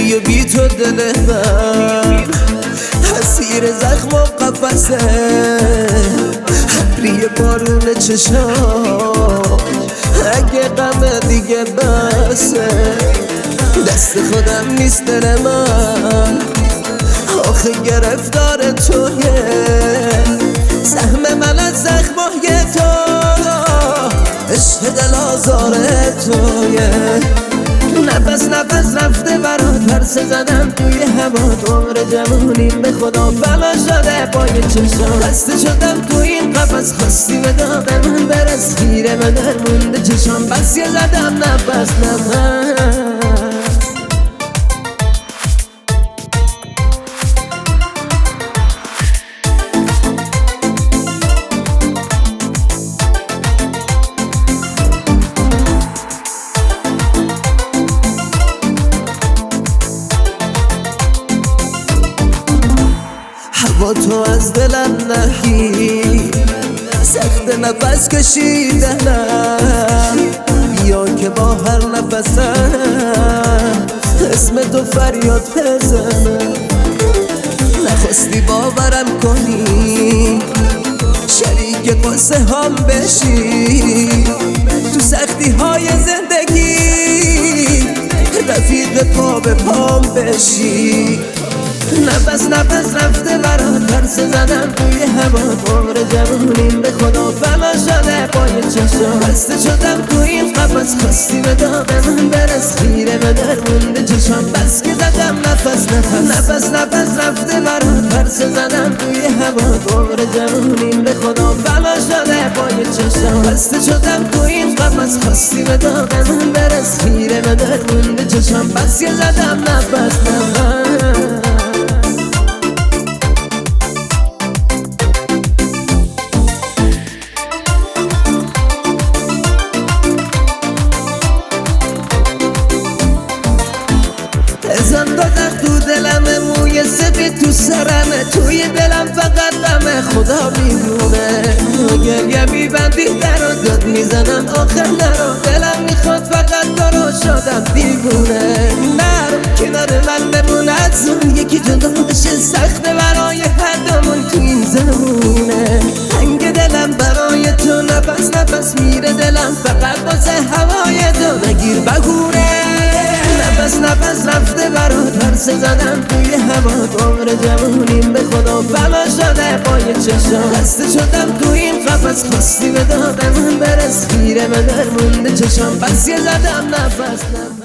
و بی تو دل من اسیر زخم و قفصه، ابری بارون چشام اگه غم دیگه بسه. دست خودم نیست دل من آخه گرفتار تویه، سهم من از زخمای تو عشق دل آزار تویه. نفس نفس رفته برات پرسه زدم توی هوا، عمر جوونیم به خدا فنا شده پای چشام. خسته شدم تو این قفس، خواستی به داغ من برس، خیره من در مونده چشام. بس یه زدم نفس نفس. با تو از دلم نگی، سخت نفس کشیدنم، بیا که با هر نفسم اسم تو فریاد بزنم. نخواستی باورم کنی، شریک قصه هم بشی، تو سختی های زندگی رفیق پا به پام بشی. نفس نفس رفته برات پرسه زدم توی هوا، عمر جوونیم به خدا فنا شده پای چشام. خسته شدم تو این قفس، خواستی به داغ من برس، خیره به در مونده چشام. بس که زدم نفس نفس. نفس نفس رفته برات پرسه زدم توی هوا، عمر جوونیم به خدا فنا شده پای چشام. خسته شدم تو این قفس، خواستی به داغ من برس، خیره به در مونده چشام. بس که زدم نفس نفس. ازان دادم تو دلمه، موی سفید تو سرمه، توی دلم فقط غمه خدا میدونه. گریه میبندی در و داد میزنم آخر نرو، دلم میخواد فقط تو رو، شدم دیوونه. نرو کنار من بمون، از اون یکی جدا بشه سخته برای هر دومون تو این زمونه. تنگ دلم برای تو، نفس نفس میره دلم فقط واسه هوای تو، نگیر بهونه. نفس نفس رفته برات پرسه زدم توی هوا، عمر جوونیم به خدا فنا شده پای چشام. خسته شدم تو این قفس، خواستی به داغ من برس، خیره من در مونده چشام. بس یه زدم نفس نفس.